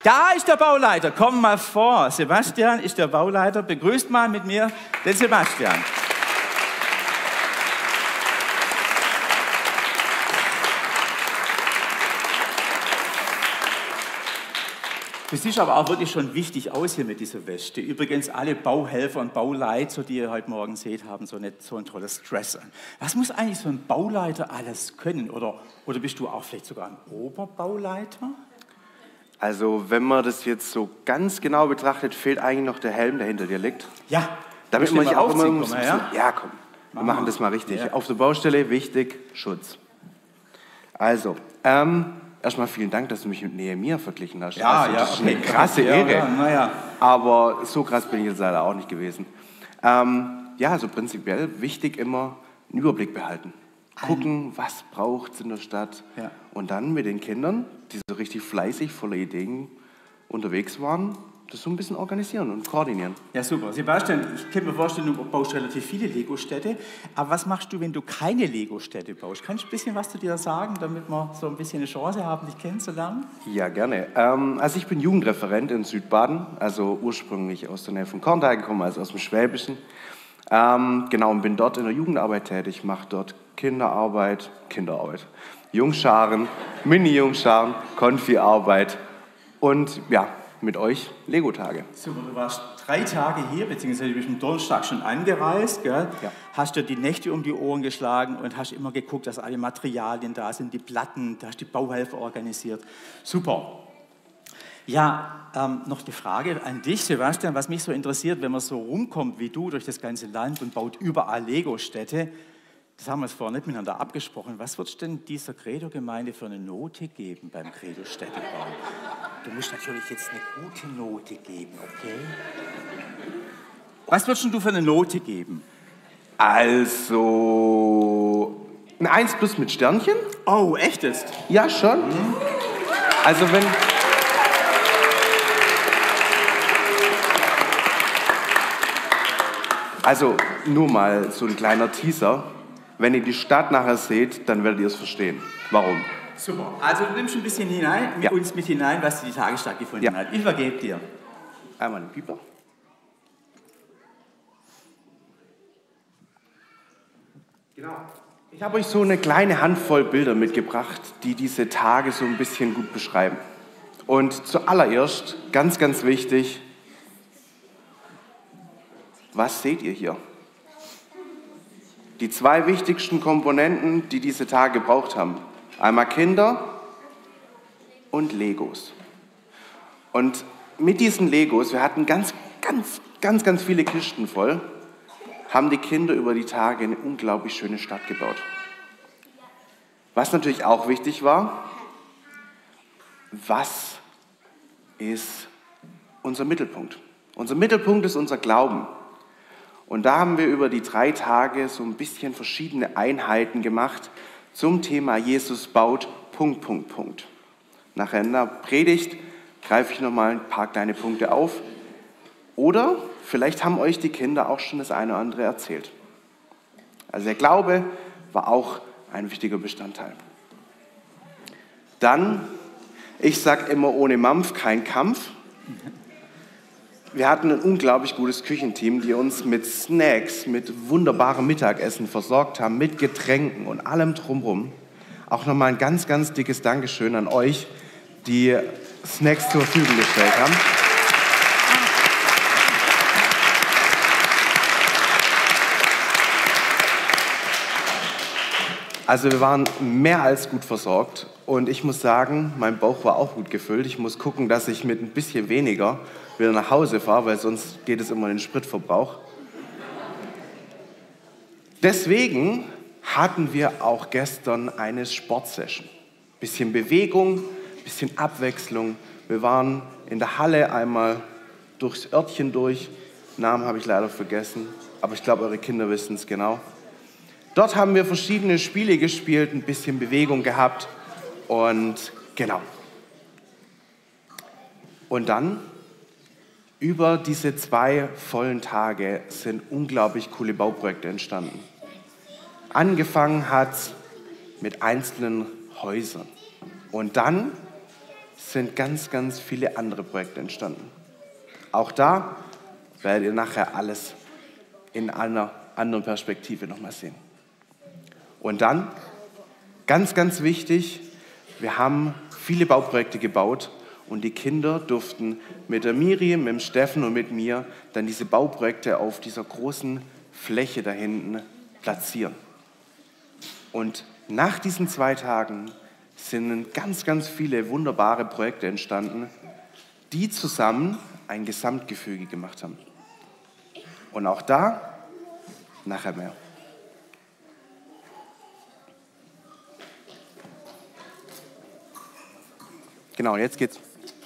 Da ist der Bauleiter, komm mal vor. Sebastian ist der Bauleiter. Begrüßt mal mit mir den Sebastian. Du siehst aber auch wirklich schon wichtig aus hier mit dieser Weste. Übrigens, alle Bauhelfer und Bauleiter, die ihr heute Morgen seht, haben so ein tolles Dress an. Was muss eigentlich so ein Bauleiter alles können? Oder bist du auch vielleicht sogar ein Oberbauleiter? Also, wenn man das jetzt so ganz genau betrachtet, fehlt eigentlich noch der Helm, der hinter dir liegt. Ja. Damit man nicht auch immer muss. Ja, komm, wir machen das mal richtig. Ja. Auf der Baustelle wichtig, Schutz. Also, erstmal vielen Dank, dass du mich mit Nehemia verglichen hast. Ja, also, das ist eine krasse Ehre. Aber so krass bin ich jetzt leider auch nicht gewesen. Ja, also prinzipiell wichtig immer einen Überblick behalten. Gucken, was braucht es in der Stadt. Ja. Und dann mit den Kindern, die so richtig fleißig, voller Ideen unterwegs waren, das so ein bisschen organisieren und koordinieren. Ja, super. Sebastian, ich kann mir vorstellen, du baust relativ viele Lego-Städte. Aber was machst du, wenn du keine Lego-Städte baust? Kannst du ein bisschen was zu dir sagen, damit wir so ein bisschen eine Chance haben, dich kennenzulernen? Ja, gerne. Also ich bin Jugendreferent in Südbaden, also ursprünglich aus der Nähe von Korntal gekommen, also aus dem Schwäbischen. Genau, und bin dort in der Jugendarbeit tätig, mache dort Kinderarbeit, Jungscharen, Mini-Jungscharen, Konfi-Arbeit und ja, mit euch Lego-Tage. Super, du warst 3 Tage hier, beziehungsweise du bist am Donnerstag schon angereist, gell? Ja. Hast dir die Nächte um die Ohren geschlagen und hast immer geguckt, dass alle Materialien da sind, die Platten, da hast die Bauhelfer organisiert. Super. Ja, noch eine Frage an dich, Sebastian, was mich so interessiert, wenn man so rumkommt wie du durch das ganze Land und baut überall Lego-Städte. Das haben wir vorher nicht miteinander abgesprochen. Was würdest du denn dieser Credo-Gemeinde für eine Note geben beim Credo-Städtebau? Du musst natürlich jetzt eine gute Note geben, okay? Was würdest du für eine Note geben? Also, ein 1+ mit Sternchen. Oh, echt jetzt? Ja, schon. Also wenn... Also, nur mal so ein kleiner Teaser. Wenn ihr die Stadt nachher seht, dann werdet ihr es verstehen. Warum? Super. Also du nimmst ein bisschen uns mit hinein, was die Tage stattgefunden hat. Ich vergebe dir. Einmal den Pieper. Genau. Ich habe euch so eine kleine Handvoll Bilder mitgebracht, die diese Tage so ein bisschen gut beschreiben. Und zuallererst, ganz, ganz wichtig, was seht ihr hier? Die 2 wichtigsten Komponenten, die diese Tage gebraucht haben. Einmal Kinder und Legos. Und mit diesen Legos, wir hatten ganz viele Kisten voll, haben die Kinder über die Tage eine unglaublich schöne Stadt gebaut. Was natürlich auch wichtig war, was ist unser Mittelpunkt? Unser Mittelpunkt ist unser Glauben. Und da haben wir über die 3 Tage so ein bisschen verschiedene Einheiten gemacht zum Thema Jesus baut, ... Nachher in der Predigt greife ich nochmal ein paar kleine Punkte auf. Oder vielleicht haben euch die Kinder auch schon das eine oder andere erzählt. Also der Glaube war auch ein wichtiger Bestandteil. Dann, ich sage immer, ohne Mampf kein Kampf. Wir hatten ein unglaublich gutes Küchenteam, die uns mit Snacks, mit wunderbarem Mittagessen versorgt haben, mit Getränken und allem drumherum. Auch nochmal ein ganz, ganz dickes Dankeschön an euch, die Snacks zur Verfügung gestellt haben. Also wir waren mehr als gut versorgt und ich muss sagen, mein Bauch war auch gut gefüllt. Ich muss gucken, dass ich mit ein bisschen weniger wieder nach Hause fahre, weil sonst geht es immer in den Spritverbrauch. Deswegen hatten wir auch gestern eine Sportsession. Bisschen Bewegung, bisschen Abwechslung. Wir waren in der Halle einmal durchs Örtchen durch. Namen habe ich leider vergessen, aber ich glaube, eure Kinder wissen es genau. Dort haben wir verschiedene Spiele gespielt, ein bisschen Bewegung gehabt und genau. Und dann, über diese 2 vollen Tage sind unglaublich coole Bauprojekte entstanden. Angefangen hat mit einzelnen Häusern und dann sind ganz, ganz viele andere Projekte entstanden. Auch da werdet ihr nachher alles in einer anderen Perspektive nochmal sehen. Und dann, ganz, ganz wichtig, wir haben viele Bauprojekte gebaut und die Kinder durften mit der Miriam, mit dem Steffen und mit mir dann diese Bauprojekte auf dieser großen Fläche da hinten platzieren. Und nach diesen 2 Tagen sind ganz, ganz viele wunderbare Projekte entstanden, die zusammen ein Gesamtgefüge gemacht haben. Und auch da nachher mehr. Genau, jetzt geht's.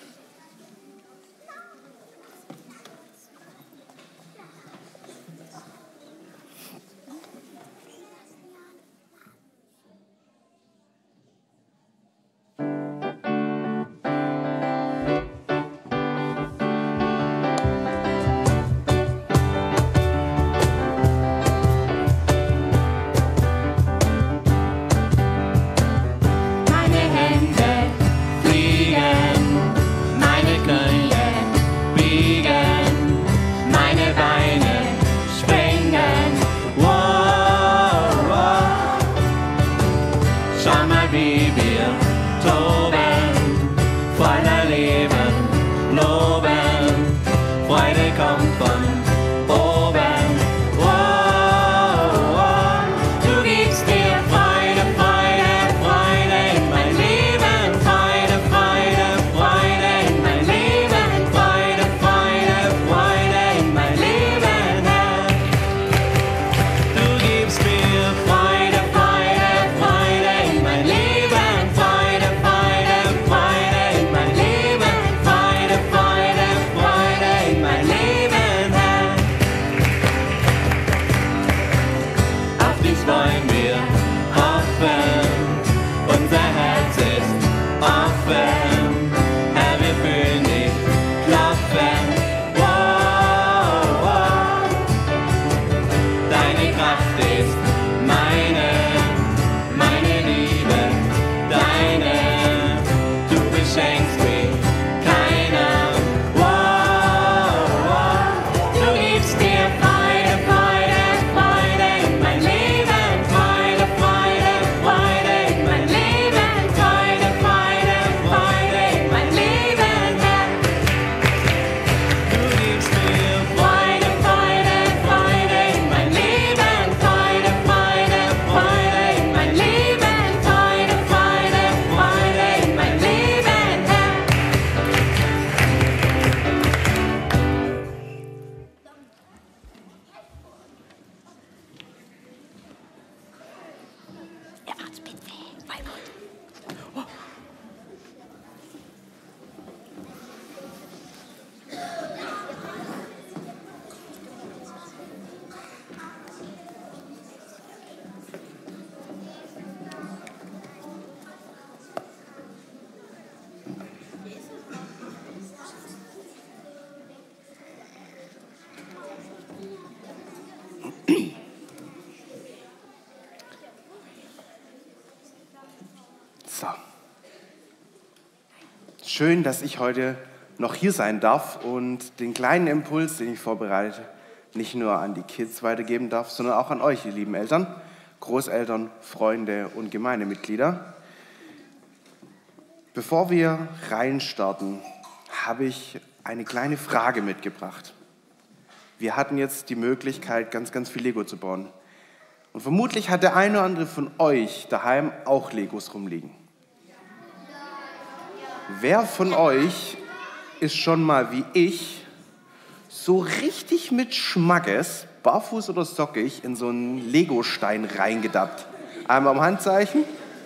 So. Schön, dass ich heute noch hier sein darf und den kleinen Impuls, den ich vorbereite, nicht nur an die Kids weitergeben darf, sondern auch an euch, ihr lieben Eltern, Großeltern, Freunde und Gemeindemitglieder. Bevor wir reinstarten, habe ich eine kleine Frage mitgebracht. Wir hatten jetzt die Möglichkeit, ganz, ganz viel Lego zu bauen. Und vermutlich hat der eine oder andere von euch daheim auch Legos rumliegen. Wer von euch ist schon mal wie ich so richtig mit Schmackes, barfuß oder sockig, in so einen Legostein reingedappt? Einmal am Handzeichen.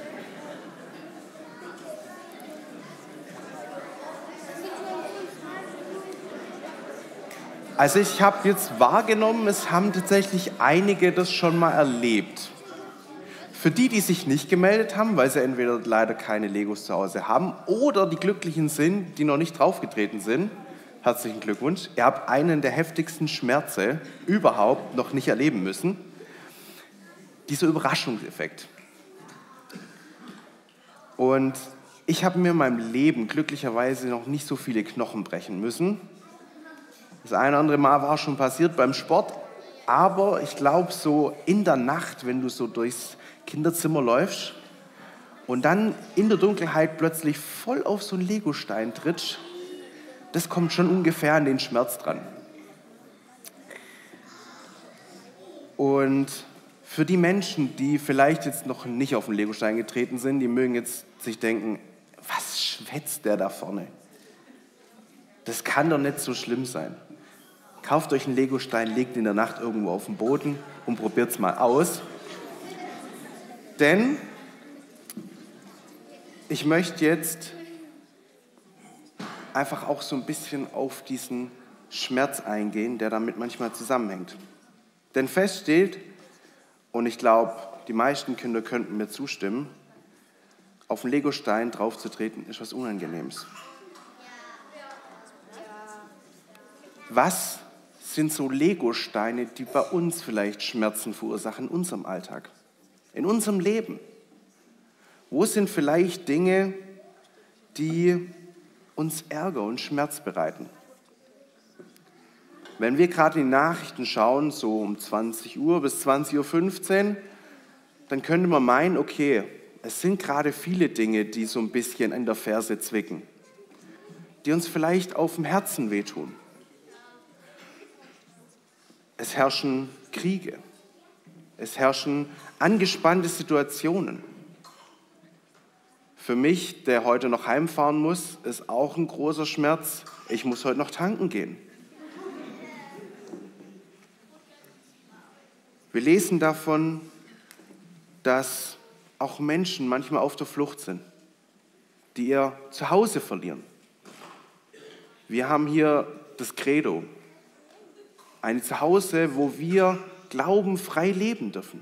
Also ich habe jetzt wahrgenommen, es haben tatsächlich einige das schon mal erlebt. Für die, die sich nicht gemeldet haben, weil sie entweder leider keine Legos zu Hause haben oder die Glücklichen sind, die noch nicht draufgetreten sind, herzlichen Glückwunsch. Ihr habt einen der heftigsten Schmerze überhaupt noch nicht erleben müssen. Dieser Überraschungseffekt. Und Ich habe mir in meinem Leben glücklicherweise noch nicht so viele Knochen brechen müssen. Das eine oder andere Mal war schon passiert beim Sport, aber ich glaube, so in der Nacht, wenn du so durchs Kinderzimmer läufst und dann in der Dunkelheit plötzlich voll auf so einen Legostein trittst, das kommt schon ungefähr an den Schmerz dran. Und für die Menschen, die vielleicht jetzt noch nicht auf den Legostein getreten sind, die mögen jetzt sich denken, was schwätzt der da vorne? Das kann doch nicht so schlimm sein. Kauft euch einen Legostein, legt ihn in der Nacht irgendwo auf den Boden und probiert es mal aus. Denn ich möchte jetzt einfach auch so ein bisschen auf diesen Schmerz eingehen, der damit manchmal zusammenhängt. Denn fest steht, und ich glaube, die meisten Kinder könnten mir zustimmen, auf den Legostein draufzutreten ist was Unangenehmes. Was sind so Legosteine, die bei uns vielleicht Schmerzen verursachen in unserem Alltag, in unserem Leben? Wo sind vielleicht Dinge, die uns Ärger und Schmerz bereiten? Wenn wir gerade in die Nachrichten schauen, so um 20 Uhr bis 20.15 Uhr, dann könnte man meinen, okay, es sind gerade viele Dinge, die so ein bisschen in der Ferse zwicken, die uns vielleicht auf dem Herzen wehtun. Es herrschen Kriege, es herrschen angespannte Situationen. Für mich, der heute noch heimfahren muss, ist auch ein großer Schmerz. Ich muss heute noch tanken gehen. Wir lesen davon, dass auch Menschen manchmal auf der Flucht sind, die ihr Zuhause verlieren. Wir haben hier das Credo, ein Zuhause, wo wir glaubenfrei leben dürfen.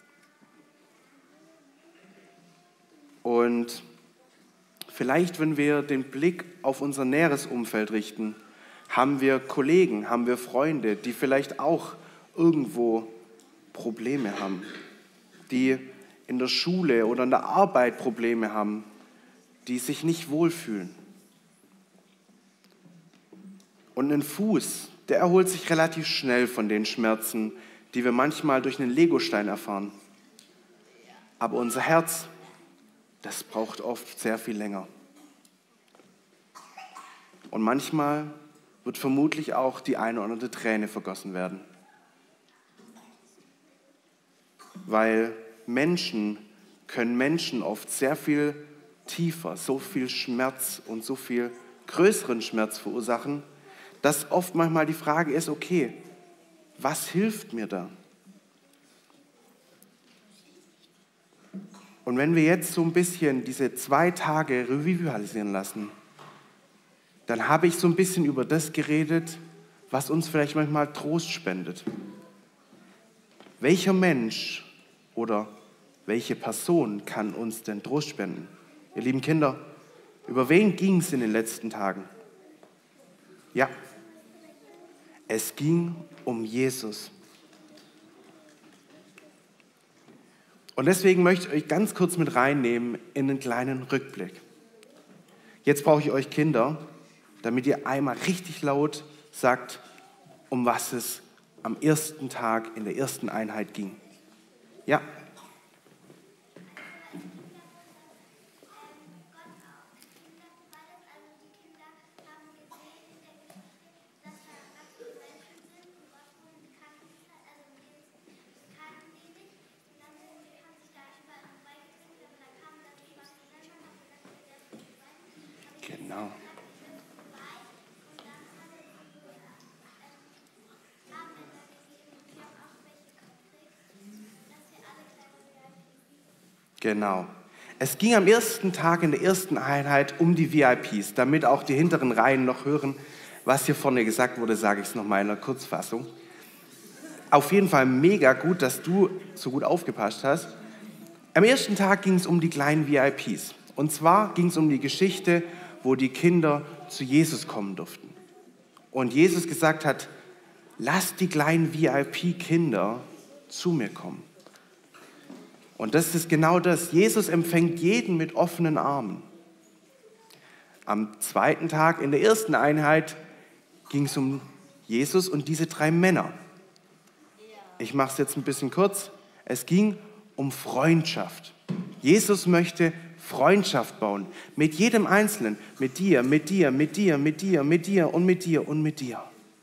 Und vielleicht, wenn wir den Blick auf unser näheres Umfeld richten, haben wir Kollegen, haben wir Freunde, die vielleicht auch irgendwo Probleme haben, die in der Schule oder in der Arbeit Probleme haben, die sich nicht wohlfühlen. Und ein Fuß, der erholt sich relativ schnell von den Schmerzen, die wir manchmal durch einen Legostein erfahren. Aber unser Herz, das braucht oft sehr viel länger. Und manchmal wird vermutlich auch die eine oder andere Träne vergossen werden. Weil Menschen können Menschen oft sehr viel tiefer, so viel Schmerz und so viel größeren Schmerz verursachen, dass oft manchmal die Frage ist, okay, was hilft mir da? Und wenn wir jetzt so ein bisschen diese 2 Tage Revue passieren lassen, dann habe ich so ein bisschen über das geredet, was uns vielleicht manchmal Trost spendet. Welcher Mensch oder welche Person kann uns denn Trost spenden? Ihr lieben Kinder, über wen ging es in den letzten Tagen? Ja, es ging um Jesus. Und deswegen möchte ich euch ganz kurz mit reinnehmen in einen kleinen Rückblick. Jetzt brauche ich euch Kinder, damit ihr einmal richtig laut sagt, um was es am ersten Tag in der ersten Einheit ging. Ja. Genau. Genau. Es ging am ersten Tag in der ersten Einheit um die VIPs, damit auch die hinteren Reihen noch hören, was hier vorne gesagt wurde, sage ich es nochmal in einer Kurzfassung. Auf jeden Fall mega gut, dass du so gut aufgepasst hast. Am ersten Tag ging es um die kleinen VIPs. Und zwar ging es um die Geschichte, wo die Kinder zu Jesus kommen durften. Und Jesus gesagt hat, lasst die kleinen VIP-Kinder zu mir kommen. Und das ist genau das. Jesus empfängt jeden mit offenen Armen. Am zweiten Tag, in der ersten Einheit, ging es um Jesus und diese 3 Männer. Ich mache es jetzt ein bisschen kurz. Es ging um Freundschaft. Jesus möchte Freundschaft bauen. Mit jedem Einzelnen. Mit dir, mit dir, mit dir, mit dir, mit dir und mit dir und mit dir.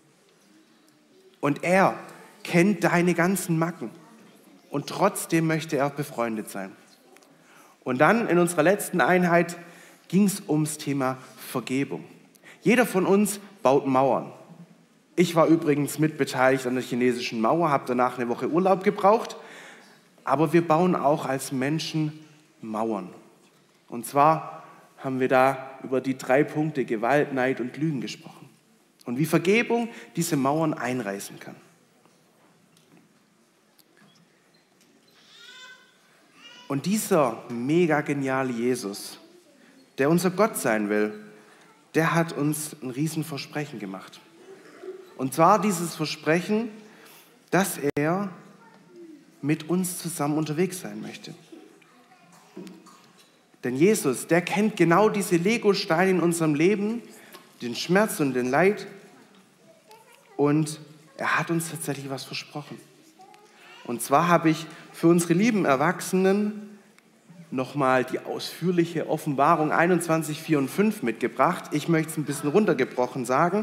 Und er kennt deine ganzen Macken. Und trotzdem möchte er befreundet sein. Und dann in unserer letzten Einheit ging es ums Thema Vergebung. Jeder von uns baut Mauern. Ich war übrigens mitbeteiligt an der chinesischen Mauer, habe danach eine Woche Urlaub gebraucht. Aber wir bauen auch als Menschen Mauern. Und zwar haben wir da über die 3 Punkte Gewalt, Neid und Lügen gesprochen. Und wie Vergebung diese Mauern einreißen kann. Und dieser mega geniale Jesus, der unser Gott sein will, der hat uns ein Riesenversprechen gemacht. Und zwar dieses Versprechen, dass er mit uns zusammen unterwegs sein möchte. Denn Jesus, der kennt genau diese Legosteine in unserem Leben, den Schmerz und den Leid. Und er hat uns tatsächlich was versprochen. Und zwar habe ich für unsere lieben Erwachsenen nochmal die ausführliche Offenbarung 21, 4 und 5 mitgebracht. Ich möchte es ein bisschen runtergebrochen sagen.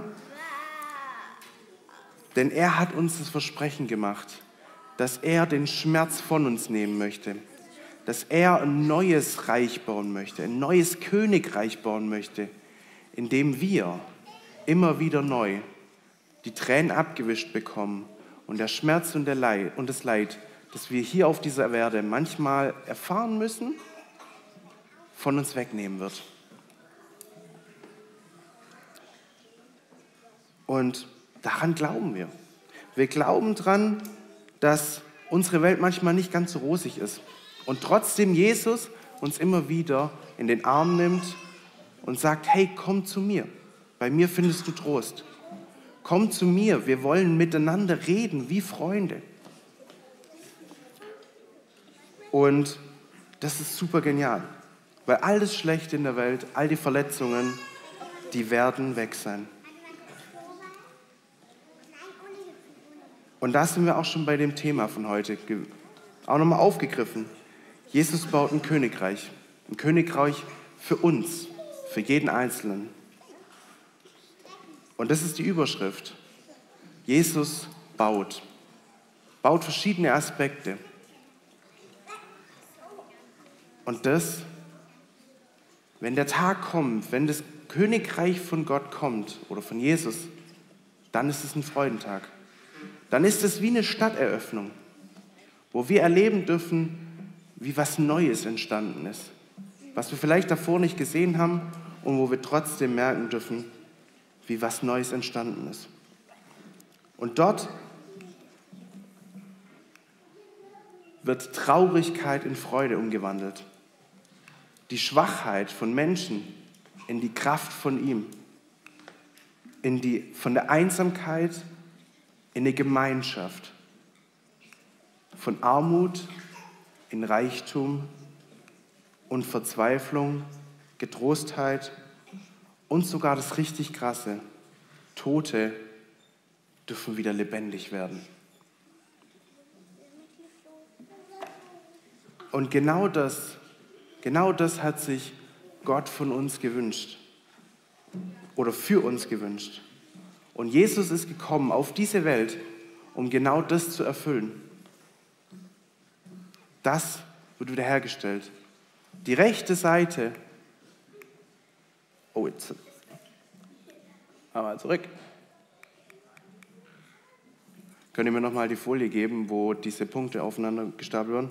Denn er hat uns das Versprechen gemacht, dass er den Schmerz von uns nehmen möchte. Dass er ein neues Reich bauen möchte, ein neues Königreich bauen möchte, in dem wir immer wieder neu die Tränen abgewischt bekommen und der Schmerz und das Leid, das wir hier auf dieser Erde manchmal erfahren müssen, von uns wegnehmen wird. Und daran glauben wir. Wir glauben daran, dass unsere Welt manchmal nicht ganz so rosig ist. Und trotzdem Jesus uns immer wieder in den Arm nimmt und sagt, hey, komm zu mir. Bei mir findest du Trost. Komm zu mir, wir wollen miteinander reden wie Freunde. Und das ist super genial, weil all das Schlechte in der Welt, all die Verletzungen, die werden weg sein. Und da sind wir auch schon bei dem Thema von heute, auch nochmal aufgegriffen. Jesus baut ein Königreich für uns, für jeden Einzelnen. Und das ist die Überschrift. Jesus baut verschiedene Aspekte. Und das, wenn der Tag kommt, wenn das Königreich von Gott kommt oder von Jesus, dann ist es ein Freudentag. Dann ist es wie eine Stadteröffnung, wo wir erleben dürfen, wie was Neues entstanden ist. Was wir vielleicht davor nicht gesehen haben und wo wir trotzdem merken dürfen, wie was Neues entstanden ist. Und dort wird Traurigkeit in Freude umgewandelt. Die Schwachheit von Menschen in die Kraft von ihm. Von der Einsamkeit in eine Gemeinschaft. Von Armut in Reichtum und Verzweiflung, Getrostheit und sogar das richtig Krasse. Tote dürfen wieder lebendig werden. Und genau das hat sich Gott von uns gewünscht oder für uns gewünscht. Und Jesus ist gekommen auf diese Welt, um genau das zu erfüllen. Das wird wiederhergestellt. Die rechte Seite, jetzt einmal zurück. Könnt ihr mir nochmal die Folie geben, wo diese Punkte aufeinander gestapelt werden?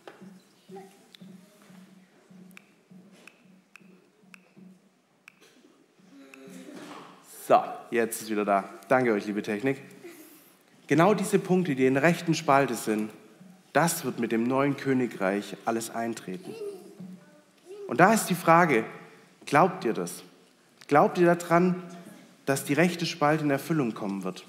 So, jetzt ist wieder da. Danke euch, liebe Technik. Genau diese Punkte, die in der rechten Spalte sind, das wird mit dem neuen Königreich alles eintreten. Und da ist die Frage, glaubt ihr das? Glaubt ihr daran, dass die rechte Spalte in Erfüllung kommen wird?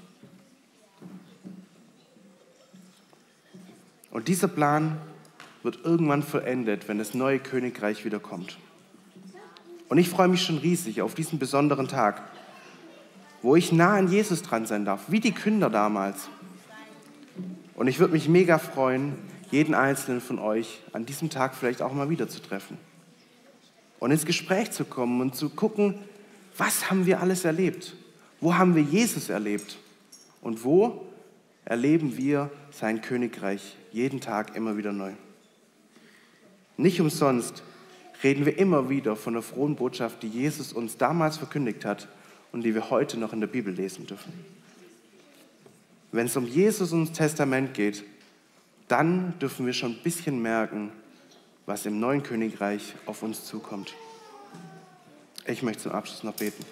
Und dieser Plan wird irgendwann vollendet, wenn das neue Königreich wieder kommt. Und ich freue mich schon riesig auf diesen besonderen Tag, wo ich nah an Jesus dran sein darf, wie die Kinder damals. Und ich würde mich mega freuen, jeden einzelnen von euch an diesem Tag vielleicht auch mal wieder zu treffen. Und ins Gespräch zu kommen und zu gucken, was haben wir alles erlebt? Wo haben wir Jesus erlebt? Und wo erleben wir sein Königreich jeden Tag immer wieder neu? Nicht umsonst reden wir immer wieder von der frohen Botschaft, die Jesus uns damals verkündigt hat und die wir heute noch in der Bibel lesen dürfen. Wenn es um Jesus und das Testament geht, dann dürfen wir schon ein bisschen merken, was im neuen Königreich auf uns zukommt. Ich möchte zum Abschluss noch beten.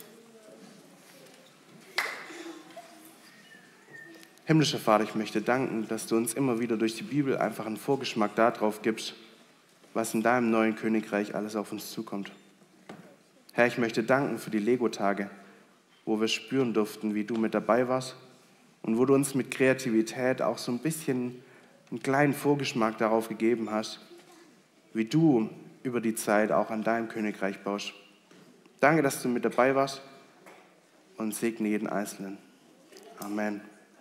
Himmlischer Vater, ich möchte danken, dass du uns immer wieder durch die Bibel einfach einen Vorgeschmack darauf gibst, was in deinem neuen Königreich alles auf uns zukommt. Herr, ich möchte danken für die Lego-Tage, wo wir spüren durften, wie du mit dabei warst und wo du uns mit Kreativität auch so ein bisschen einen kleinen Vorgeschmack darauf gegeben hast, wie du über die Zeit auch an deinem Königreich baust. Danke, dass du mit dabei warst und segne jeden Einzelnen. Amen.